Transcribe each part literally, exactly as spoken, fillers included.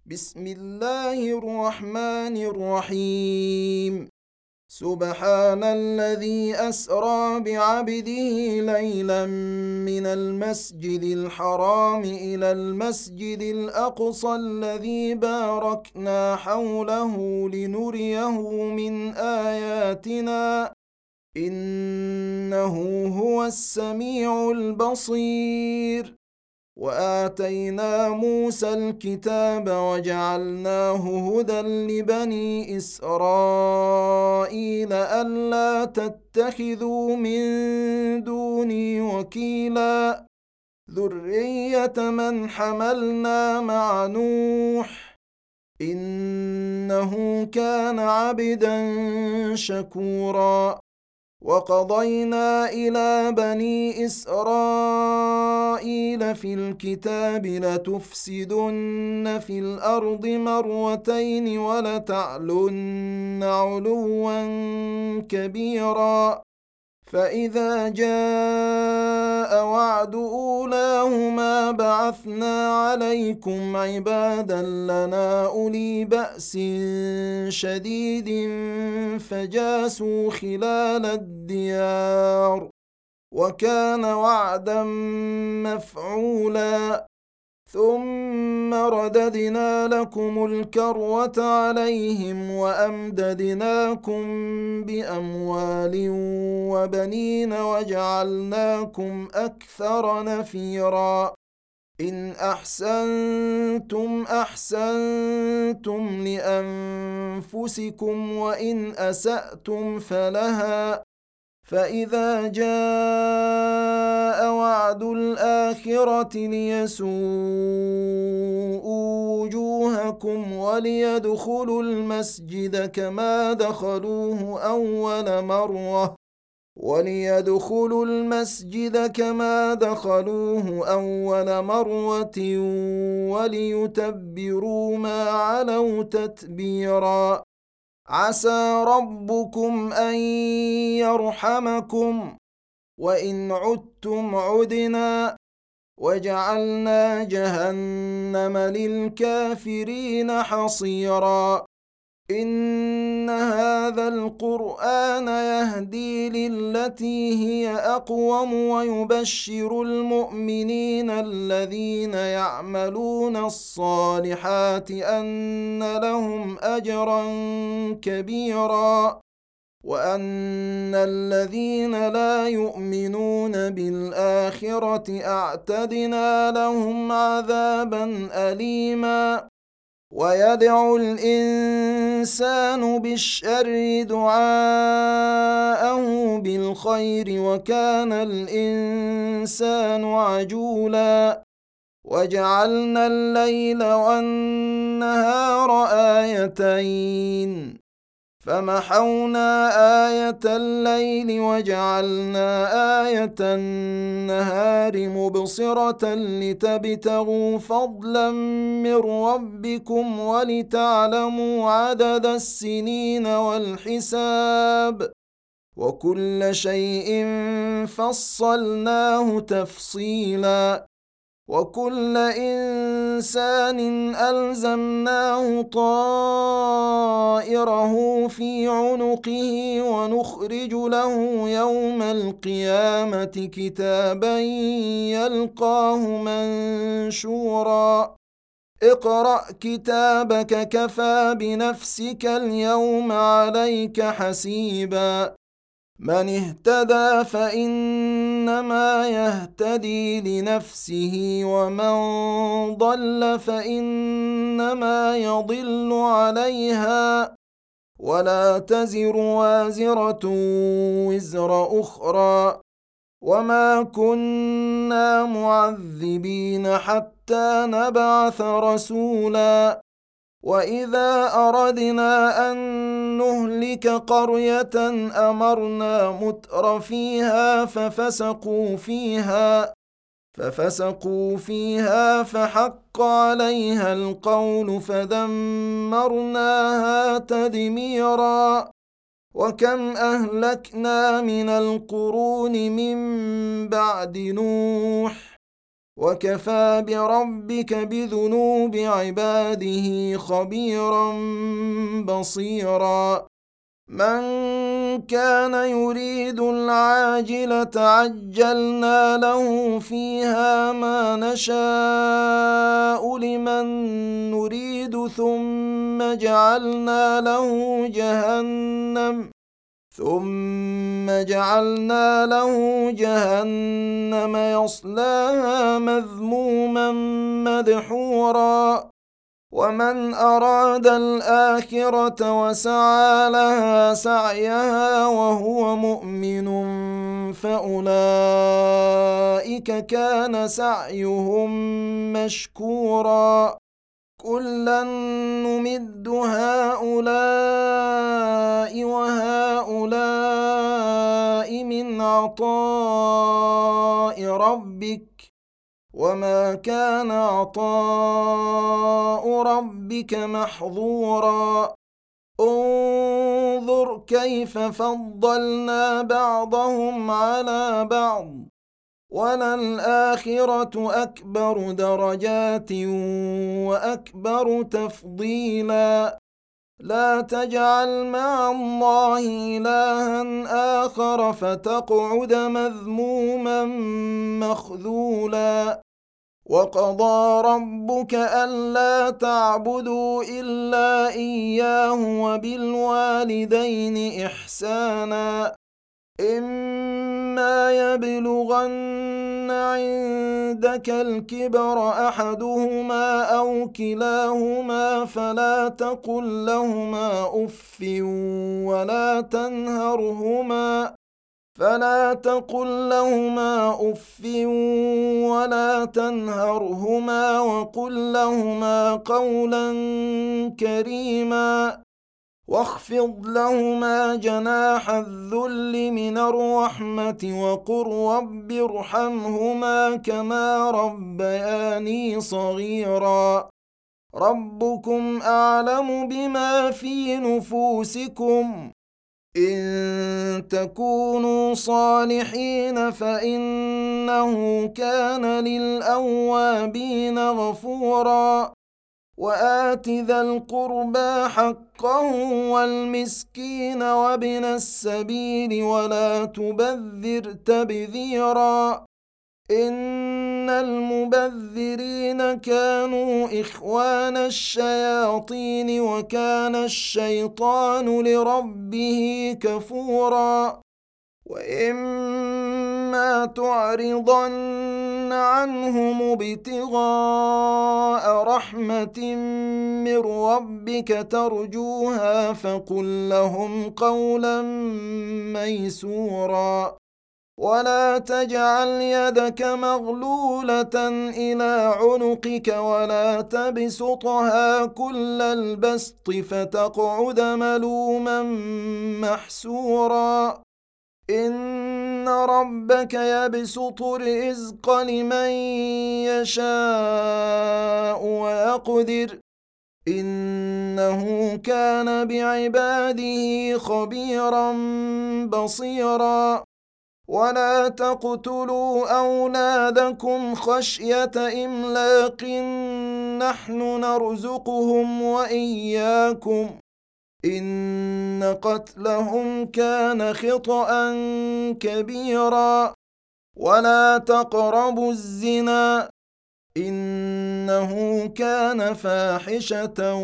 بسم الله الرحمن الرحيم. سبحان الذي أسرى بعبده ليلا من المسجد الحرام إلى المسجد الأقصى الذي باركنا حوله لنريه من آياتنا إنه هو السميع البصير. وآتينا موسى الكتاب وجعلناه هدى لبني إسرائيل ألا تتخذوا من دوني وكيلا ذرية من حملنا مع نوح إنه كان عبدا شكورا. وقضينا إلى بني إسرائيل في الكتاب لتفسدن في الأرض مرتين ولتعلن علوا كبيرا فإذا جاء وعد أولاهما بعثنا عليكم عبادا لنا أولي بأس شديد فجاسوا خلال الديار وكان وعدا مفعولا. ثم رددنا لكم الكرة عليهم وأمددناكم بأموال وبنين وجعلناكم أكثر نفيرا. إن أحسنتم أحسنتم لأنفسكم وإن أسأتم فلها فإذا جاء وعد الآخرة ليسوءوا وجوهكم وليدخلوا المسجد كما دخلوه أول مرة وليدخلوا المسجد كما دخلوه أول مرة وليتبروا ما علوا تتبيرا. عسى ربكم أن يرحمكم وإن عدتم عدنا وجعلنا جهنم للكافرين حصيرا. إن هذا القرآن يهدي للتي هي أقوم ويبشر المؤمنين الذين يعملون الصالحات أن لهم أجرا كبيرا وأن الذين لا يؤمنون بالآخرة أعتدنا لهم عذابا أليما. ويدعو الإنسان بالشر دعاءه بالخير وكان الإنسان عجولا. وجعلنا الليل والنهار آيتين فمحونا آية الليل وجعلنا آية النهار مبصرة لتبتغوا فضلا من ربكم ولتعلموا عدد السنين والحساب وكل شيء فصلناه تفصيلا. وكل إنسان ألزمناه طائره في عنقه ونخرج له يوم القيامة كتابا يلقاه منشورا. اقرأ كتابك كفى بنفسك اليوم عليك حسيبا. من اهتدى فإنما يهتدي لنفسه ومن ضل فإنما يضل عليها ولا تزر وازرة وزر أخرى وما كنا معذبين حتى نبعث رسولا. وإذا أردنا أن نهلك قرية أمرنا متر فيها ففسقوا فيها ففسقوا فيها فحق عليها القول فدمرناها تدميرا. وكم أهلكنا من القرون من بعد نوح وكفى بربك بذنوب عباده خبيرا بصيرا من كان يريد العاجلة عجلنا له فيها ما نشاء لمن نريد ثم جعلنا له جهنم ثم جعلنا له جهنم يصلاها مذموما مدحورا ومن أراد الآخرة وسعى لها سعيها وهو مؤمن فأولئك كان سعيهم مشكورا كلا نمد هؤلاء وهؤلاء من عطاء ربك وما كان عطاء ربك محظورا انظر كيف فضلنا بعضهم على بعض وللآخرة أكبر درجات وأكبر تفضيلا لا تجعل مع الله إلها آخر فتقعد مذموما مخذولا وقضى ربك ألا تعبدوا إلا إياه وبالوالدين إحسانا إما يبلغن عندك الكبر أحدهما أو كلاهما فلا تقل لهما أف ولا تنهرهما فلا تقل لهما أف ولا تنهرهما وقل لهما قولا كريما واخفض لهما جناح الذل من الرحمة وقل رب ارحمهما كما ربياني صغيرا ربكم أعلم بما في نفوسكم إن تكونوا صالحين فإنه كان للأوابين غفورا وآت ذا القربى حقه والمسكين وابن السبيل ولا تبذر تبذيرا إن المبذرين كانوا إخوان الشياطين وكان الشيطان لربه كفورا وإما تعرضن عنهم ابتغاء رحمة من ربك ترجوها فقل لهم قولا ميسورا ولا تجعل يدك مغلولة إلى عنقك ولا تبسطها كل البسط فتقعد ملوما محسورا إن ربك يبسط الرزق لمن يشاء ويقدر إنه كان بعباده خبيرا بصيرا ولا تقتلوا أولادكم خشية إملاق نحن نرزقهم وإياكم إن قتلهم كان خطأ كبيرا ولا تقربوا الزنا إنه كان فاحشة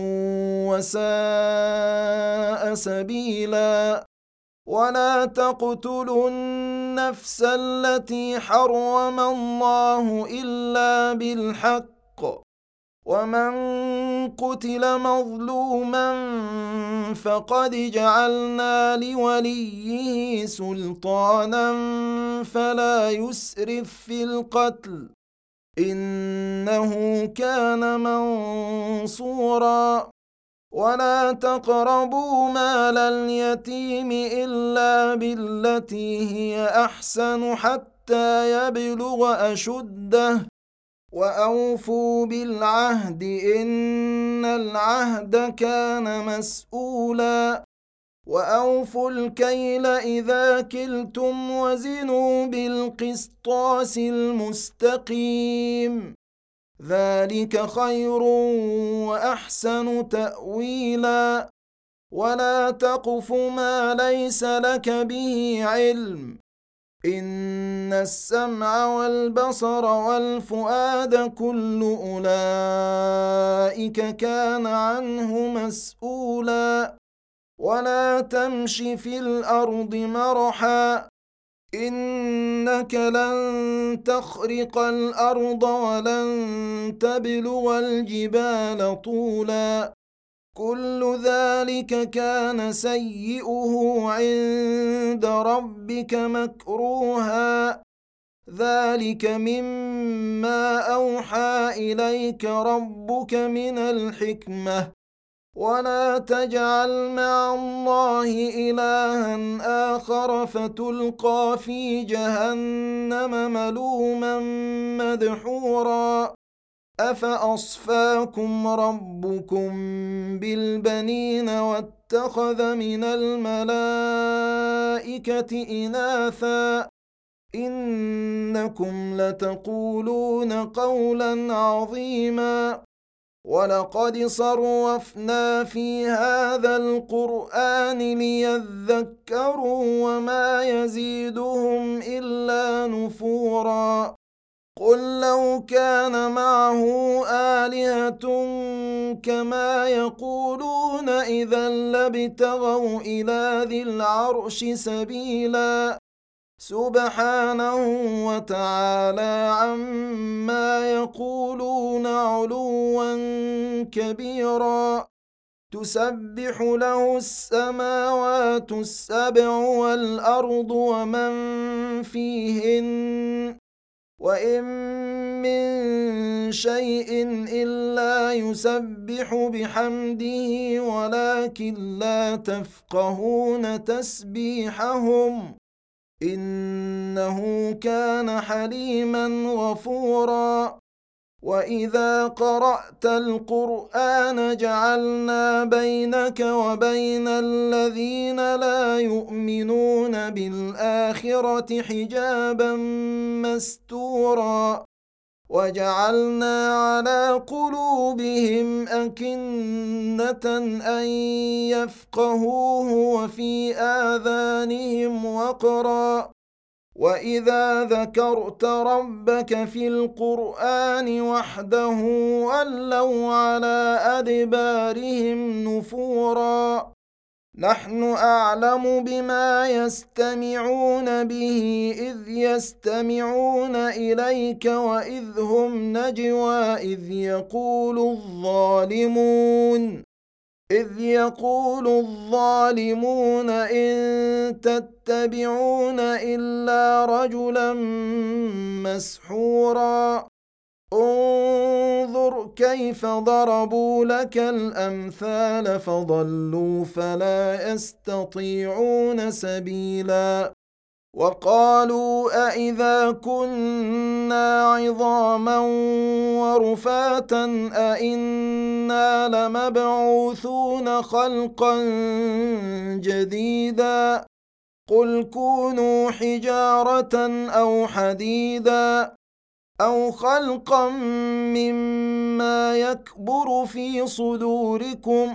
وساء سبيلا ولا تقتلوا النفس التي حرم الله إلا بالحق ومن قتل مظلوما فقد جعلنا لوليه سلطانا فلا يسرف في القتل إنه كان منصورا ولا تقربوا مال اليتيم إلا بالتي هي أحسن حتى يبلغ أشده وأوفوا بالعهد إن العهد كان مسؤولا وأوفوا الكيل إذا كلتم وزنوا بالقسطاس المستقيم ذلك خير وأحسن تأويلا ولا تقف ما ليس لك به علم إن السمع والبصر والفؤاد كل أولئك كان عنه مسؤولا ولا تمش في الأرض مرحا إنك لن تخرق الأرض ولن تبلغ الجبال طولا كل ذلك كان سيئه عند ربك مكروها ذلك مما أوحى إليك ربك من الحكمة ولا تجعل مع الله إلها آخر فتلقى في جهنم ملوما مدحورا أفأصفاكم ربكم بالبنين واتخذ من الملائكة إناثا إنكم لتقولون قولا عظيما ولقد صرفنا في هذا القرآن ليذكروا وما يزيدهم إلا نفورا قل لو كان معه آلهة كما يقولون إذا لابتغوا إلى ذي العرش سبيلا سبحانه وتعالى عما يقولون علوا كبيرا تسبح له السماوات السبع والأرض ومن فيهن وإن من شيء إلا يسبح بحمده ولكن لا تفقهون تسبيحهم إنه كان حليما غفورا وإذا قرأت القرآن جعلنا بينك وبين الذين لا يؤمنون بالآخرة حجابا مستورا وجعلنا على قلوبهم أكنة أن يفقهوه وفي آذانهم وقرا وإذا ذكرت ربك في القرآن وحده ولوا على أدبارهم نفورا نحن أعلم بما يستمعون به إذ يستمعون إليك وإذ هم نجوى إذ يقول الظالمون إذ يقول الظالمون إن تتبعون إلا رجلا مسحورا انظر كيف ضربوا لك الأمثال فضلوا فلا يستطيعون سبيلا وقالوا أإذا كنا عظاما ورفاتا أإنا لمبعوثون خلقا جديدا قل كونوا حجارة أو حديدا أو خلقا مما يكبر في صدوركم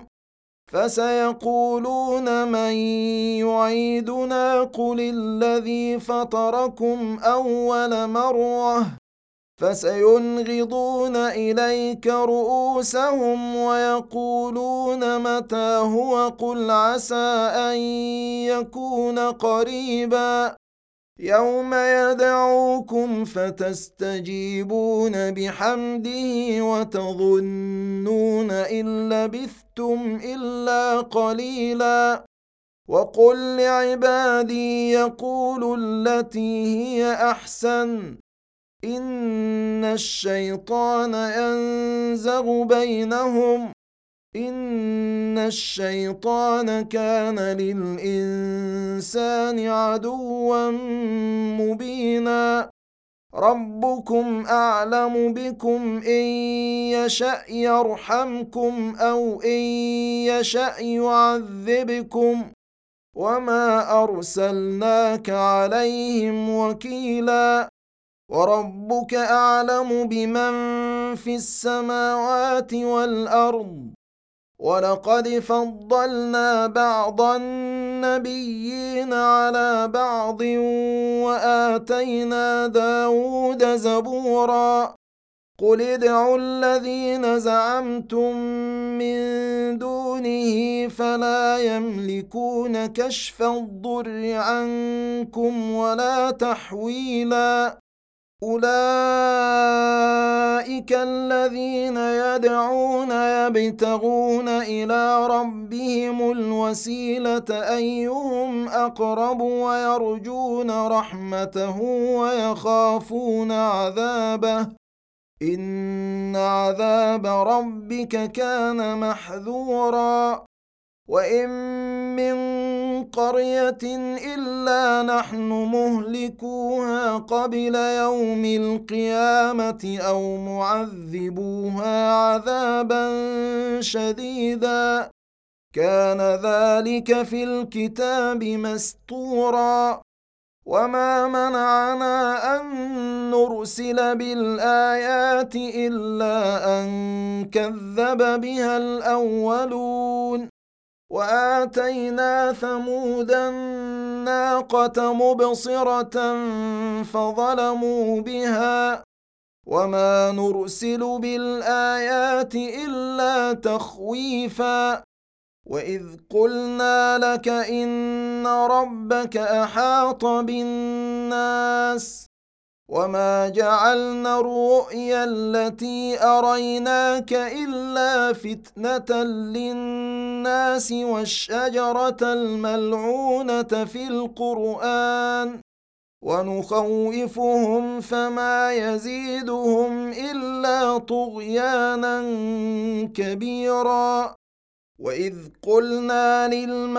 فسيقولون من يعيدنا قل الذي فطركم أول مرة فسينغضون إليك رؤوسهم ويقولون متى هو قل عسى أن يكون قريبا يوم يدعوكم فتستجيبون بحمده وتظنون إن لبثتم إلا قليلا وقل لعبادي يقولوا التي هي أحسن إن الشيطان ينزغ بينهم إن الشيطان كان للإنسان عدوا مبينا ربكم أعلم بكم إن يشأ يرحمكم أو إن يشأ يعذبكم وما أرسلناك عليهم وكيلا وربك أعلم بمن في السماوات والأرض ولقد فضلنا بعض النبيين على بعض وآتينا داود زبورا قل ادعوا الذين زعمتم من دونه فلا يملكون كشف الضر عنكم ولا تحويلا أولئك الذين يدعون يبتغون إلى ربهم الوسيلة أيهم أقرب ويرجون رحمته ويخافون عذابه إن عذاب ربك كان محذورا وإن من قرية إلا نحن مهلكوها قبل يوم القيامة أو معذبوها عذابا شديدا كان ذلك في الكتاب مسطورا وما منعنا أن نرسل بالآيات إلا أن كذب بها الأولون وآتينا ثمود الناقة مبصرة فظلموا بها وما نرسل بالآيات إلا تخويفا وإذ قلنا لك إن ربك أحاط بالناس وما جعلنا الرؤيا التي أريناك إلا فتنة للناس والشجرة الملعونة في القرآن ونخوفهم فما يزيدهم إلا طغيانا كبيرا وإذ قلنا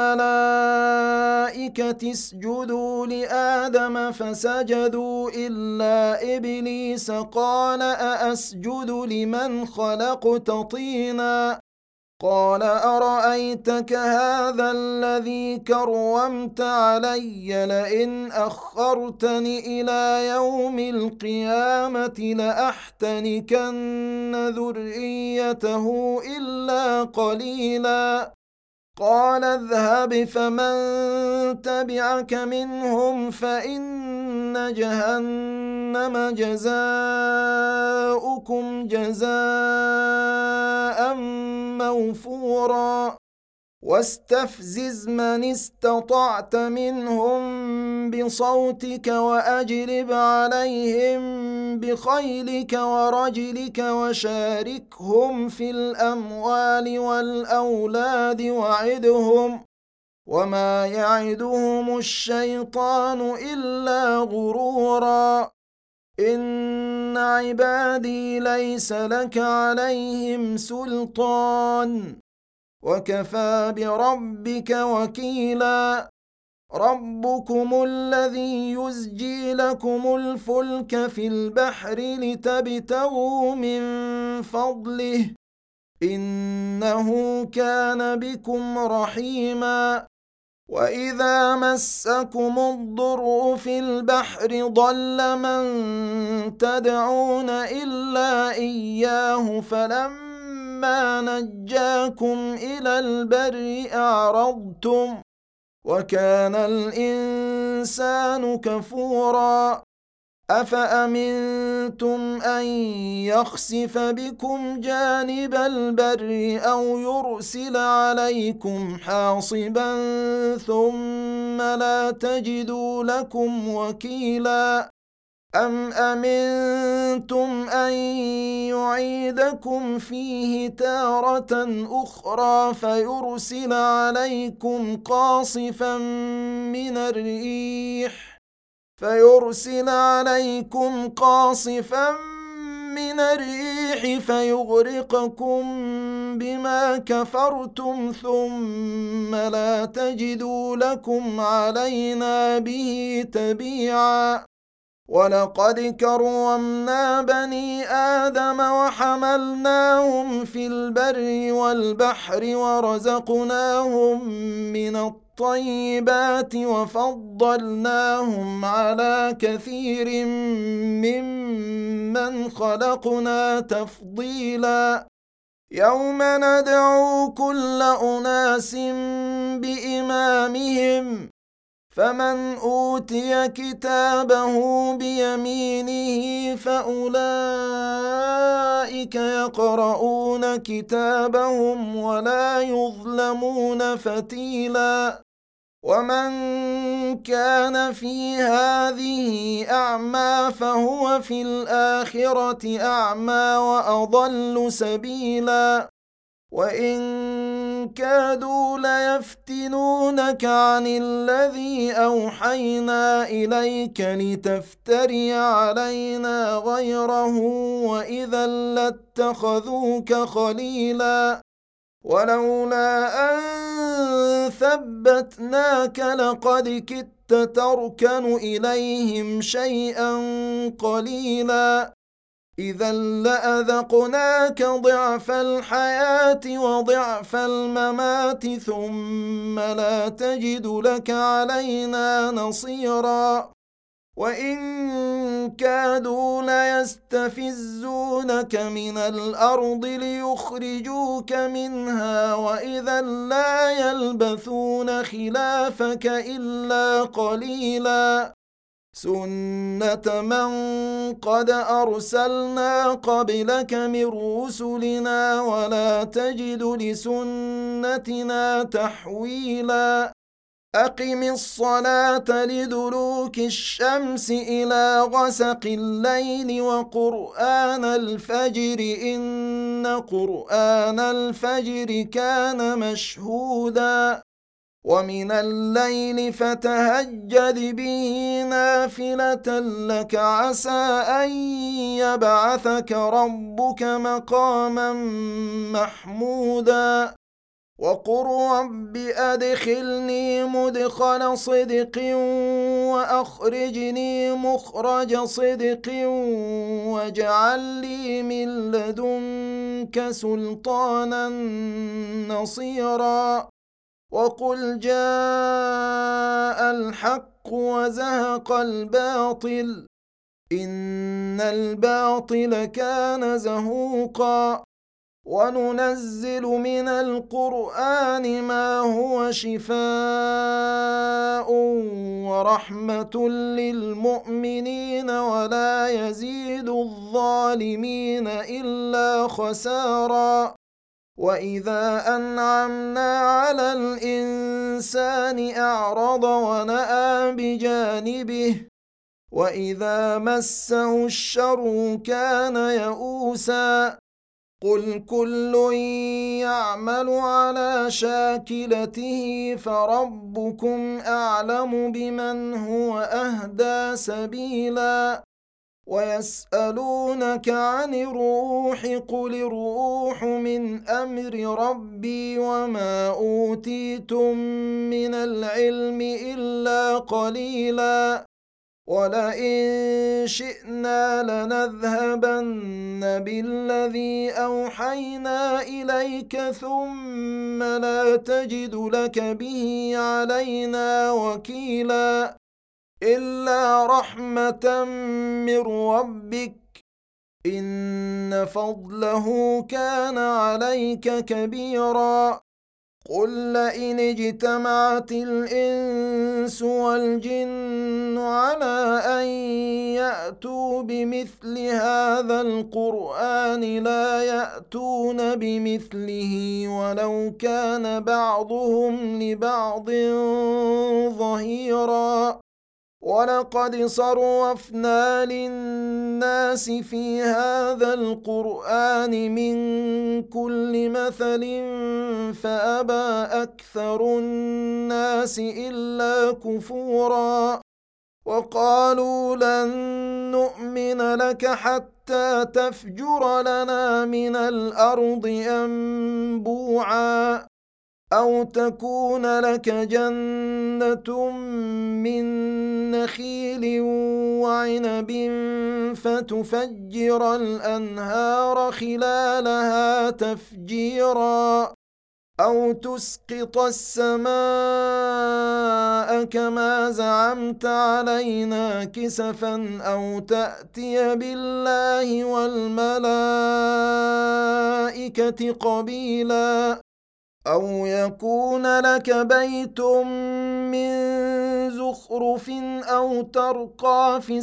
للملائكة اسجدوا لآدم فسجدوا إلا إبليس قال أأسجد لمن خلقت طينا قال أرأيتك هذا الذي كرمت علي لئن أخرتني إلى يوم القيامة لأحتنكن ذريته إلا قليلا قال اذهب فمن تبعك منهم فإن جهنم جزاؤكم جزاء موفورا واستفزز من استطعت منهم بصوتك وأجلب عليهم بخيلك ورجلك وشاركهم في الأموال والأولاد وعدهم وما يعدهم الشيطان إلا غرورا إن عبادي ليس لك عليهم سلطان وكفى بربك وكيلا ربكم الذي يزجي لكم الفلك في البحر لتبتغوا من فضله إنه كان بكم رحيما وإذا مسكم الضر في البحر ضل من تدعون إلا إياه فلما نجاكم إلى البر أعرضتم وكان الإنسان كفورا أفأمنتم أن يخسف بكم جانب البر أو يرسل عليكم حاصبا ثم لا تجدوا لكم وكيلا أم أمنتم أن يعيدكم فيه تارة أخرى فيرسل عليكم قاصفا من الريح فيرسل عليكم قاصفا من الريح فيغرقكم بما كفرتم ثم لا تجدوا لكم علينا به تبيعا ولقد كرمنا بني آدم وحملناهم في البر والبحر ورزقناهم من الطيبات الطيبات وفضلناهم على كثير ممن خلقنا تفضيلا يوم ندعو كل أناس بإمامهم فمن أوتي كتابه بيمينه فأولئك يقرؤون كتابهم ولا يظلمون فتيلا ومن كان في هذه أعمى فهو في الآخرة أعمى وأضل سبيلا وإن كادوا ليفتنونك عن الذي أوحينا إليك لتفتري علينا غيره وإذا لاتخذوك خليلا ولولا أن ثبتناك لقد كدت تركن إليهم شيئا قليلا إذا لأذقناك ضعف الحياة وضعف الممات ثم لا تجد لك علينا نصيرا وإن كادوا ليستفزونك من الأرض ليخرجوك منها وإذا لا يلبثون خلافك إلا قليلا سنة من قد أرسلنا قبلك من رسلنا ولا تجد لسنتنا تحويلا أقم الصلاة لدلوك الشمس إلى غسق الليل وقرآن الفجر إن قرآن الفجر كان مشهودا ومن الليل فتهجد به نافلة لك عسى أن يبعثك ربك مقاما محمودا وقل رب أدخلني مدخل صدق وأخرجني مخرج صدق واجعل لي من لدنك سلطانا نصيرا وقل جاء الحق وزهق الباطل إن الباطل كان زهوقا وننزل من القرآن ما هو شفاء ورحمة للمؤمنين ولا يزيد الظالمين إلا خسارا وإذا أنعمنا على الإنسان أعرض ونأى بجانبه وإذا مسه الشر كان يئوسا قل كل يعمل على شاكلته فربكم أعلم بمن هو أهدى سبيلا ويسألونك عن الروح قل الروح من أمر ربي وما أوتيتم من العلم إلا قليلا ولئن شئنا لنذهبن بالذي أوحينا إليك ثم لا تجد لك به علينا وكيلا إلا رحمة من ربك إن فضله كان عليك كبيرا قل لئن اجتمعت الإنس والجن على أن يأتوا بمثل هذا القرآن لا يأتون بمثله ولو كان بعضهم لبعض ظهيرا ولقد صرفنا للناس في هذا القرآن من كل مثل فأبى أكثر الناس إلا كفورا وقالوا لن نؤمن لك حتى تفجر لنا من الأرض ينبوعا أو تكون لك جنة من نخيل وعنب فتفجر الأنهار خلالها تفجيرا أو تسقط السماء كما زعمت علينا كسفا أو تأتي بالله والملائكة قبيلا أو يكون لك بيت من زخرف أو ترقى في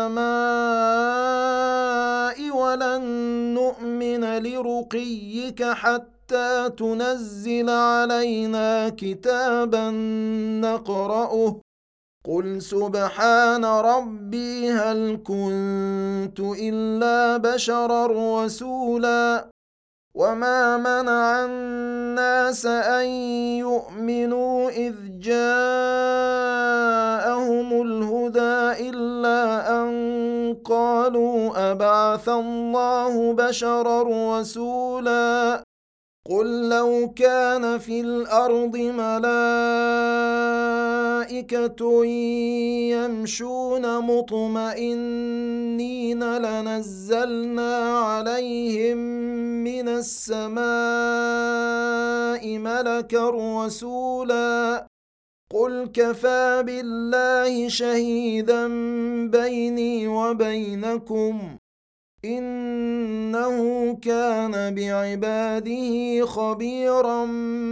السماء ولن نؤمن لرقيك حتى تنزل علينا كتابا نقرأه قل سبحان ربي هل كنت إلا بشرا رسولا وما منع الناس أن يؤمنوا إذ جاءهم الهدى إلا أن قالوا أبعث الله بشرا رسولا قل لو كان في الأرض ملائكة يمشون مطمئنين لنزلنا عليهم من السماء ملكا رسولا قل كفى بالله شهيدا بيني وبينكم إنه كان بعباده خبيرا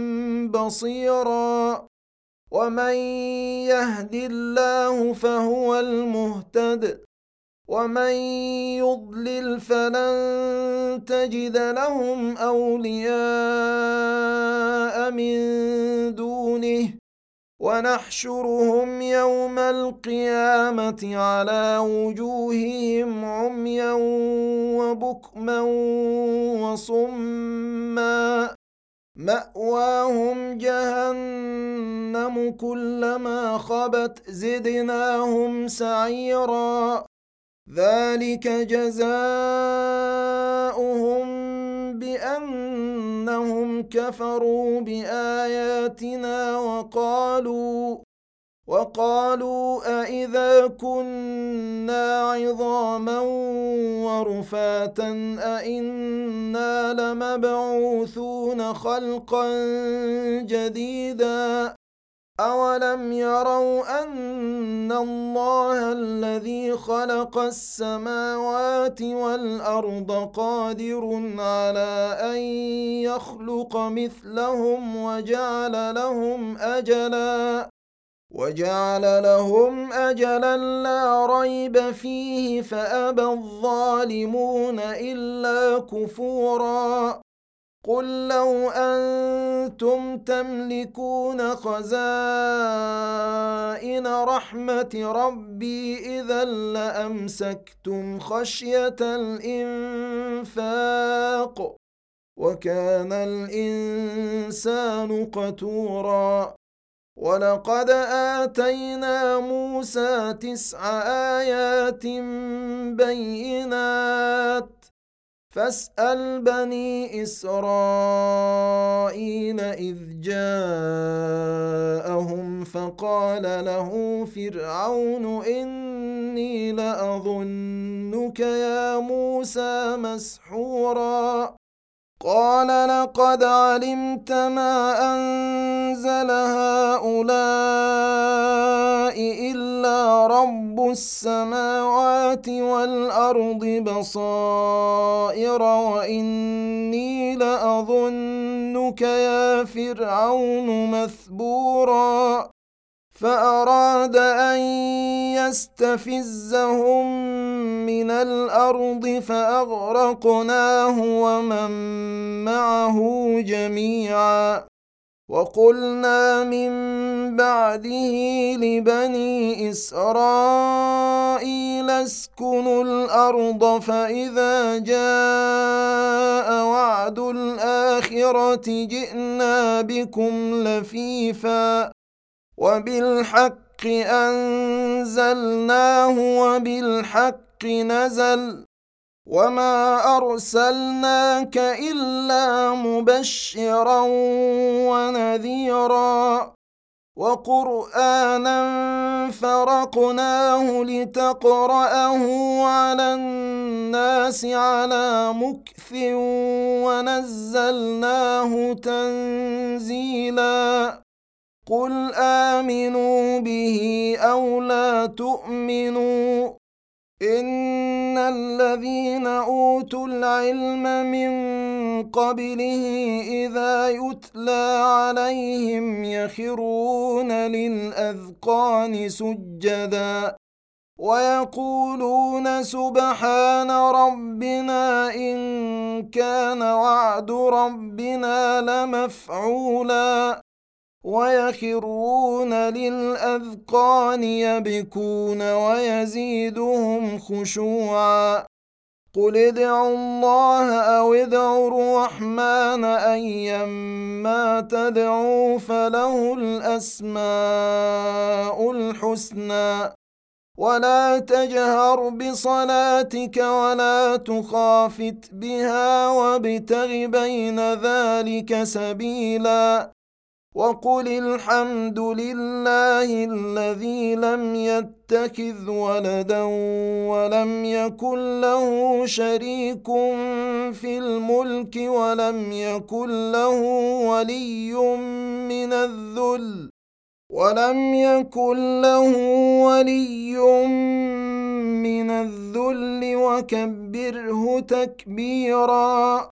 بصيرا ومن يهد الله فهو المهتد ومن يضلل فلن تجد لهم أولياء من دونه ونحشرهم يوم القيامة على وجوههم عميا وبكما وصما مأواهم جهنم كلما خبت زدناهم سعيرا ذلك جزاؤهم بأنهم كفروا بآياتنا وقالوا وقالوا أإذا كنا عظاما ورفاتا أإنا لمبعوثون خلقا جديدا أولم يروا أن الله الذي خلق السماوات والأرض قادر على أن يخلق مثلهم وجعل لهم أجلا وجعل لهم أجلا لا ريب فيه فأبى الظالمون إلا كفورا قل لو أنتم تملكون خزائن رحمة ربي إذا لأمسكتم خشية الإنفاق وكان الإنسان قتورا ولقد آتينا موسى تسع آيات بينات فاسأل بني إسرائيل إذ جاءهم فقال له فرعون إني لأظنك يا موسى مسحورا قال لقد علمت ما أنزل هؤلاء إلا رب السماوات والأرض بصائر وإني لأظنك يا فرعون مثبورا فأراد أن يستفزهم من الأرض فأغرقناه ومن معه جميعا وقلنا من بعده لبني إسرائيل اسكنوا الأرض فإذا جاء وعد الآخرة جئنا بكم لفيفا وبالحق أنزلناه وبالحق نزل وما أرسلناك إلا مبشرا ونذيرا وقرآنا فرقناه لتقرأه على الناس على مكث ونزلناه تنزيلا قل آمنوا به أو لا تؤمنوا إن الذين أوتوا العلم من قبله إذا يتلى عليهم يخرون للأذقان سجدا ويقولون سبحان ربنا إن كان وعد ربنا لمفعولا ويخرون للأذقان يبكون ويزيدهم خشوعا قل ادعوا الله أو ادعوا الرحمن أيما تدعوا فله الأسماء الحسنى ولا تجهر بصلاتك ولا تخافت بها وابتغ بين ذلك سبيلا وقل الحمد لله الذي لم يتخذ ولدا ولم يكن له شريك في الملك ولم يكن له ولي من الذل ولم يكن له ولي من الذل وكبره تكبيرا